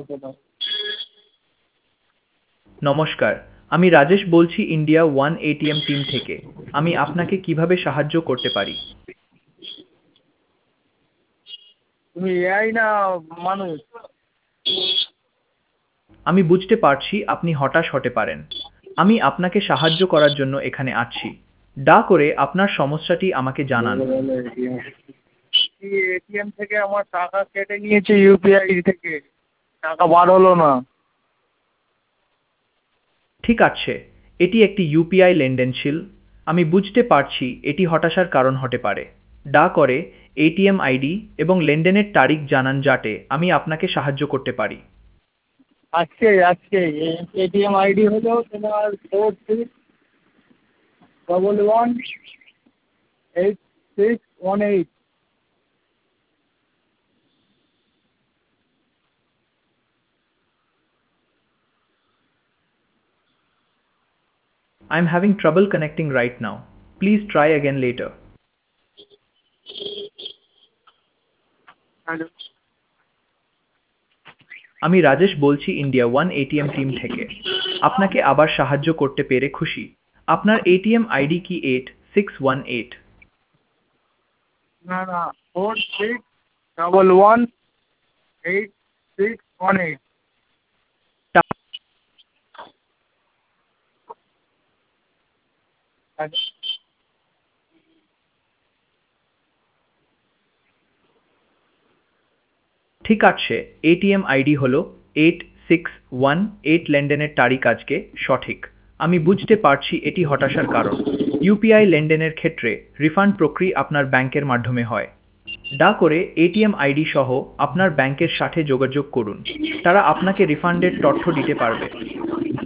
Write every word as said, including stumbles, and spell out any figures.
নমস্কার, আমি রাজেশ বলছি ইন্ডিয়া ওয়ান এটিএম টিম থেকে। আমি আপনাকে কিভাবে সাহায্য করতে পারি? তুমি এআই না মানুষ? আমি বুঝতে পারছি আপনি হতাশ হতে পারেন। আমি আপনাকে সাহায্য করার জন্য এখানে আছি। দয়া করে আপনার সমস্যাটি আমাকে জানান। এটিএম থেকে আমার টাকা কেটে নিয়েছে, ইউপিআই থেকে টাকা বার হলো না। ঠিক আছে, এটি একটি ইউপিআই লেনদেন ছিল। আমি বুঝতে পারছি এটি হতাশার কারণ হতে পারে। দয়া করে এটিএম আইডি এবং লেনদেনের তারিখ জানান যাতে আমি আপনাকে সাহায্য করতে পারি। আজকে আজকে এটিএম আইডি হলো তোমার four six double one eight six one eight. I'm having trouble connecting right now. Please try again later. Hello. আমি রাজেশ বলছি ইন্ডিয়া ওয়ান এটিএম টিম থেকে। আপনাকে আবার সাহায্য করতে পেরে খুশি। আপনার এটিএম আইডি কি এইট সিক্স ওয়ান এইট? না না, four six double one eight six one eight. ঠিক আছে, এটিএম আইডি হলো এইট সিক্স ওয়ান এইট, লেনদেনের তারিখ আজকে সঠিক। আমি বুঝতে পারছি এটি হতাশার কারণ। ইউপিআই লেনদেনের ক্ষেত্রে রিফান্ড প্রক্রিয়া আপনার ব্যাংকের মাধ্যমে হয়। দয়া করে এটিএম আইডি সহ আপনার ব্যাংকের সাথে যোগাযোগ করুন। তারা আপনাকে রিফান্ডের তথ্য দিতে পারবে।